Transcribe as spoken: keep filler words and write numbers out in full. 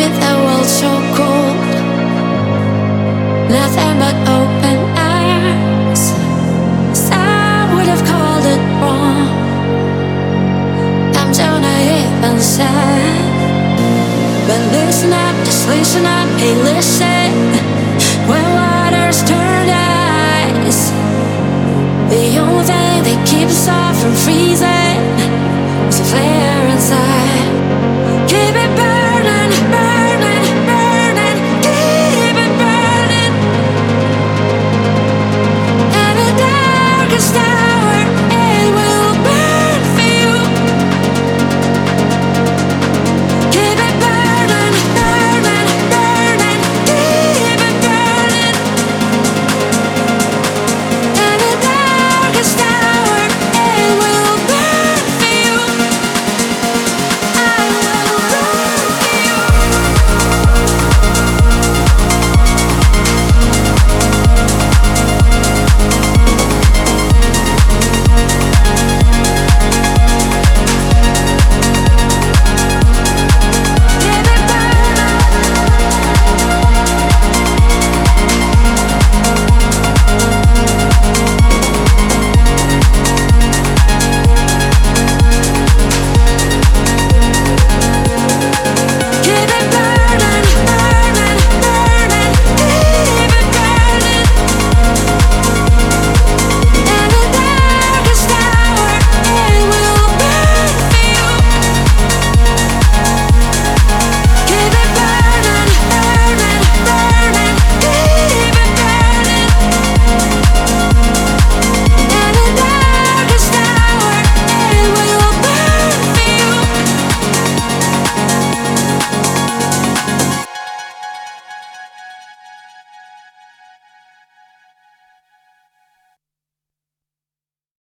with a world so cold, nothing but open arms. Some would have called it wrong. I'm down even sad. But listen up, just listen up, hey listen. When waters turn to ice, the only thing that keeps us all from freezing